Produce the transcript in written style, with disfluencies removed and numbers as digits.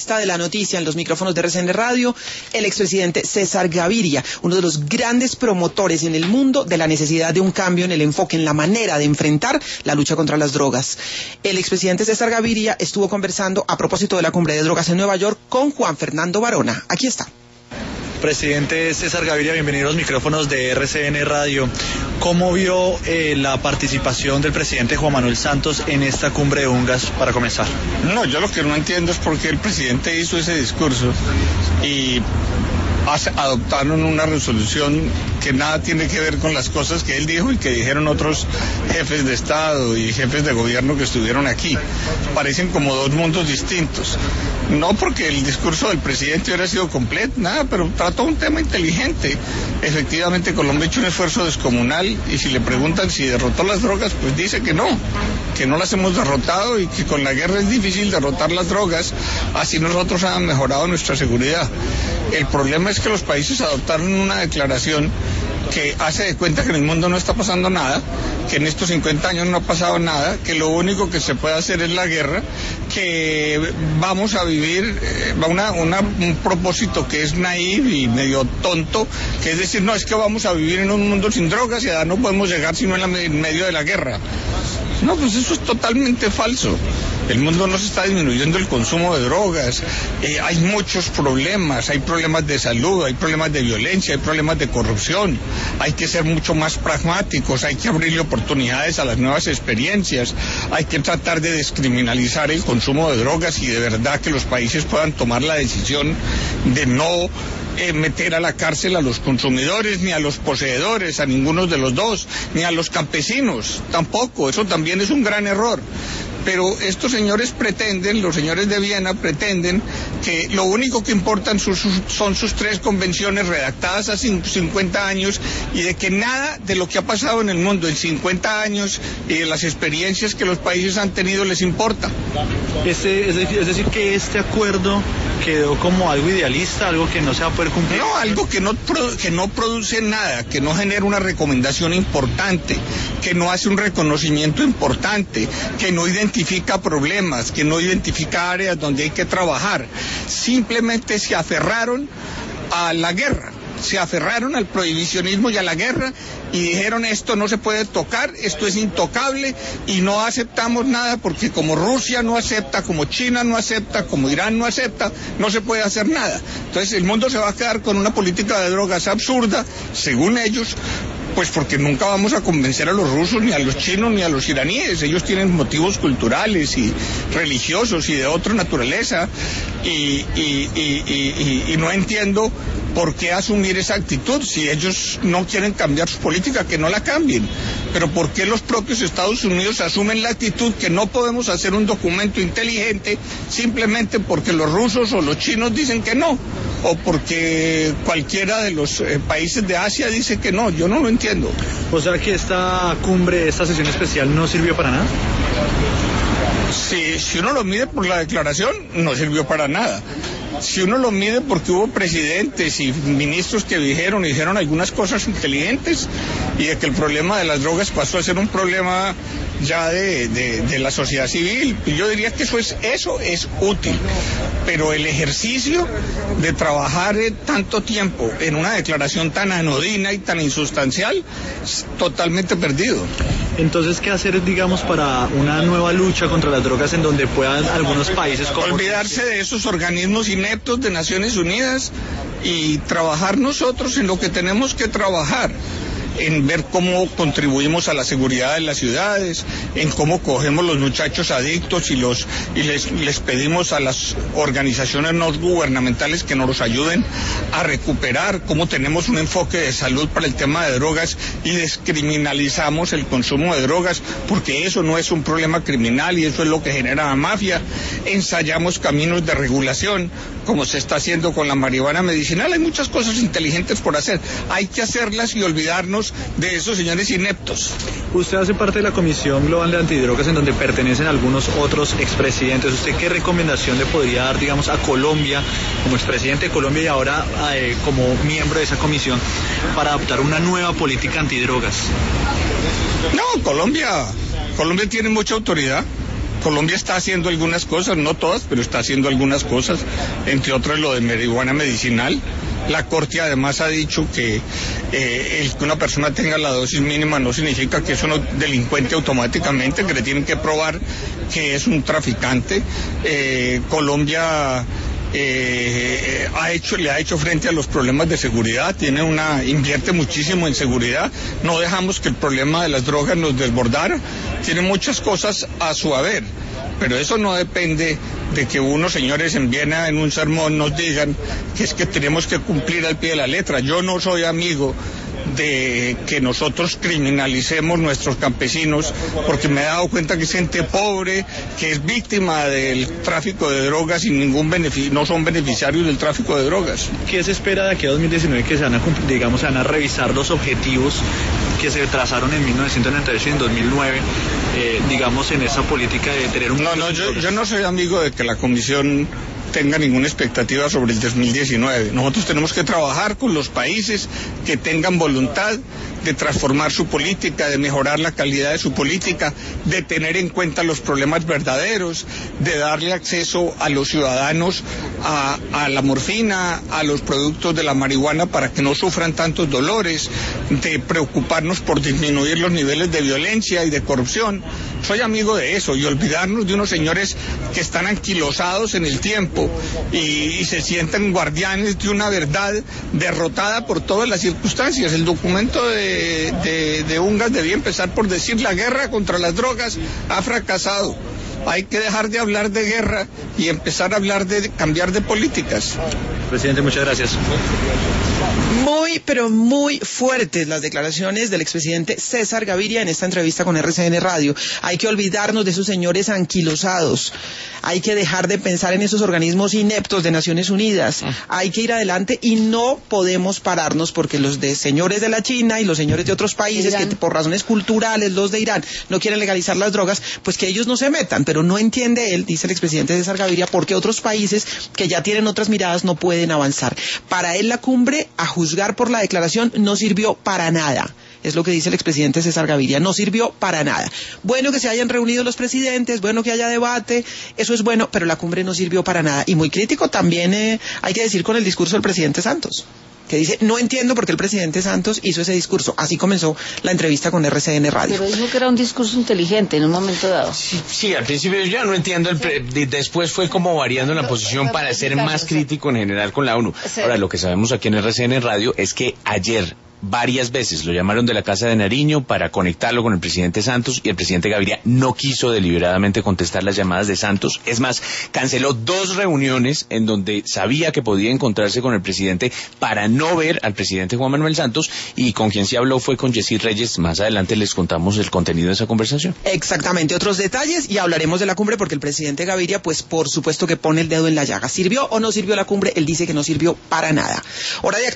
Está de la noticia en los micrófonos de RCN Radio, el expresidente César Gaviria, uno de los grandes promotores en el mundo de la necesidad de un cambio en el enfoque, en la manera de enfrentar la lucha contra las drogas. El expresidente César Gaviria estuvo conversando a propósito de la cumbre de drogas en Nueva York con Juan Fernando Barona. Aquí está. Presidente César Gaviria, bienvenido a los micrófonos de RCN Radio. ¿Cómo vio la participación del presidente Juan Manuel Santos en esta cumbre de UNGAS para comenzar? No, yo lo que no entiendo es por qué el presidente hizo ese discurso y adoptaron una resolución que nada tiene que ver con las cosas que él dijo y que dijeron otros jefes de Estado y jefes de gobierno que estuvieron aquí. Parecen como dos mundos distintos. No porque el discurso del presidente hubiera sido completo, nada, pero trató un tema inteligente. Efectivamente, Colombia ha hecho un esfuerzo descomunal y si le preguntan si derrotó las drogas, pues dice que no las hemos derrotado y que con la guerra es difícil derrotar las drogas, así nosotros hemos mejorado nuestra seguridad. El problema es que los países adoptaron una declaración que hace de cuenta que en el mundo no está pasando nada, que en estos 50 años no ha pasado nada, que lo único que se puede hacer es la guerra, que vamos a vivir un propósito que es naif y medio tonto, que es decir, no, es que vamos a vivir en un mundo sin drogas y allá no podemos llegar sino en medio de la guerra. No, pues eso es totalmente falso. El mundo no se está disminuyendo el consumo de drogas, hay muchos problemas, hay problemas de salud, hay problemas de violencia, hay problemas de corrupción, hay que ser mucho más pragmáticos, hay que abrirle oportunidades a las nuevas experiencias, hay que tratar de descriminalizar el consumo de drogas y de verdad que los países puedan tomar la decisión de no meter a la cárcel a los consumidores, ni a los poseedores, a ninguno de los dos, ni a los campesinos, tampoco, eso también es un gran error. Pero estos señores pretenden, los señores de Viena pretenden que lo único que importan son sus tres convenciones redactadas hace 50 años y de que nada de lo que ha pasado en el mundo en 50 años y de las experiencias que los países han tenido les importa. Es decir, que este acuerdo quedó como algo idealista, algo que no se va a poder cumplir. No, algo que no produce nada, que no genera una recomendación importante, que no hace un reconocimiento importante, que no identifica problemas, que no identifica áreas donde hay que trabajar. Simplemente se aferraron a la guerra, se aferraron al prohibicionismo y a la guerra y dijeron esto no se puede tocar, esto es intocable y no aceptamos nada porque como Rusia no acepta, como China no acepta, como Irán no acepta, no se puede hacer nada. Entonces el mundo se va a quedar con una política de drogas absurda, según ellos, pues porque nunca vamos a convencer a los rusos, ni a los chinos, ni a los iraníes. Ellos tienen motivos culturales y religiosos y de otra naturaleza y no entiendo por qué asumir esa actitud. Si ellos no quieren cambiar su política, que no la cambien. Pero por qué los propios Estados Unidos asumen la actitud que no podemos hacer un documento inteligente simplemente porque los rusos o los chinos dicen que no, o porque cualquiera de los países de Asia dice que no. Yo no lo entiendo. O sea que esta cumbre, esta sesión especial no sirvió para nada. Si uno lo mide por la declaración, no sirvió para nada. Si uno lo mide porque hubo presidentes y ministros que dijeron algunas cosas inteligentes y de que el problema de las drogas pasó a ser un problema ya de la sociedad civil, yo diría que eso es útil, pero el ejercicio de trabajar tanto tiempo en una declaración tan anodina y tan insustancial es totalmente perdido. Entonces, ¿qué hacer, digamos, para una nueva lucha contra las drogas en donde puedan algunos países como... Olvidarse de esos organismos ineptos de Naciones Unidas y trabajar nosotros en lo que tenemos que trabajar, en ver cómo contribuimos a la seguridad de las ciudades, en cómo cogemos los muchachos adictos y les pedimos a las organizaciones no gubernamentales que nos ayuden a recuperar, cómo tenemos un enfoque de salud para el tema de drogas y descriminalizamos el consumo de drogas, porque eso no es un problema criminal y eso es lo que genera la mafia. Ensayamos caminos de regulación, como se está haciendo con la marihuana medicinal. Hay muchas cosas inteligentes por hacer, hay que hacerlas y olvidarnos de esos señores ineptos. Usted hace parte de la Comisión Global de Antidrogas en donde pertenecen algunos otros expresidentes. ¿Usted qué recomendación le podría dar, digamos, a Colombia, como expresidente de Colombia y ahora como miembro de esa comisión, para adoptar una nueva política antidrogas? No, Colombia tiene mucha autoridad. Colombia está haciendo algunas cosas, no todas, pero está haciendo algunas cosas, entre otras lo de marihuana medicinal. La Corte además ha dicho que el que una persona tenga la dosis mínima no significa que es un delincuente automáticamente, que le tienen que probar que es un traficante. Colombia le ha hecho frente a los problemas de seguridad, invierte muchísimo en seguridad, no dejamos que el problema de las drogas nos desbordara, tiene muchas cosas a su haber, pero eso no depende de que unos señores en Viena en un sermón nos digan que es que tenemos que cumplir al pie de la letra. Yo no soy amigo de que nosotros criminalicemos nuestros campesinos, porque me he dado cuenta que es gente pobre, que es víctima del tráfico de drogas y no son beneficiarios del tráfico de drogas. ¿Qué se espera de aquí a 2019 que se van a revisar los objetivos que se trazaron en 1998 y en 2009, en esa política de tener un... Yo no soy amigo de que la Comisión tenga ninguna expectativa sobre el 2019. Nosotros tenemos que trabajar con los países que tengan voluntad de transformar su política, de mejorar la calidad de su política, de tener en cuenta los problemas verdaderos, de darle acceso a los ciudadanos a la morfina, a los productos de la marihuana para que no sufran tantos dolores, de preocuparnos por disminuir los niveles de violencia y de corrupción. Soy amigo de eso, y olvidarnos de unos señores que están anquilosados en el tiempo y se sienten guardianes de una verdad derrotada por todas las circunstancias. El documento de Ungas debía empezar por decir: la guerra contra las drogas ha fracasado. Hay que dejar de hablar de guerra y empezar a hablar de cambiar de políticas. Presidente, muchas gracias. Muy, pero muy fuertes las declaraciones del expresidente César Gaviria en esta entrevista con RCN Radio. Hay que olvidarnos de esos señores anquilosados. Hay que dejar de pensar en esos organismos ineptos de Naciones Unidas. Hay que ir adelante y no podemos pararnos porque los de señores de la China y los señores de otros países que por razones culturales, los de Irán, no quieren legalizar las drogas, pues que ellos no se metan. Pero no entiende él, dice el expresidente César Gaviria, por qué otros países que ya tienen otras miradas no pueden avanzar. Para él la cumbre, a juzgar por la declaración, no sirvió para nada. Es lo que dice el expresidente César Gaviria, no sirvió para nada. Bueno que se hayan reunido los presidentes, bueno que haya debate, eso es bueno, pero la cumbre no sirvió para nada. Y muy crítico también hay que decir con el discurso del presidente Santos, que dice: no entiendo por qué el presidente Santos hizo ese discurso. Así comenzó la entrevista con RCN Radio. Pero dijo que era un discurso inteligente en un momento dado. Sí, al principio yo no entiendo, después fue como variando la posición para ser más crítico en general con la ONU. Ahora, lo que sabemos aquí en RCN Radio es que ayer varias veces lo llamaron de la Casa de Nariño para conectarlo con el presidente Santos y el presidente Gaviria no quiso deliberadamente contestar las llamadas de Santos. Es más, canceló 2 reuniones en donde sabía que podía encontrarse con el presidente para no ver al presidente Juan Manuel Santos, y con quien se habló fue con Jessy Reyes. Más adelante les contamos el contenido de esa conversación. Exactamente, otros detalles, y hablaremos de la cumbre porque el presidente Gaviria, pues por supuesto que pone el dedo en la llaga. ¿Sirvió o no sirvió la cumbre? Él dice que no sirvió para nada. Hora de